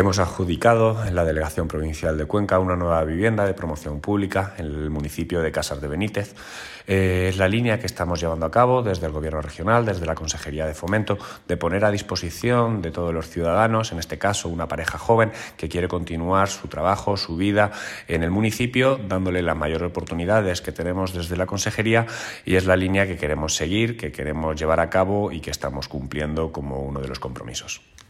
Hemos adjudicado en la Delegación Provincial de Cuenca una nueva vivienda de promoción pública en el municipio de Casas de Benítez. Es la línea que estamos llevando a cabo desde el Gobierno regional, desde la Consejería de Fomento, de poner a disposición de todos los ciudadanos, en este caso una pareja joven que quiere continuar su trabajo, su vida en el municipio, dándole las mayores oportunidades que tenemos desde la Consejería, y es la línea que queremos seguir, que queremos llevar a cabo y que estamos cumpliendo como uno de los compromisos.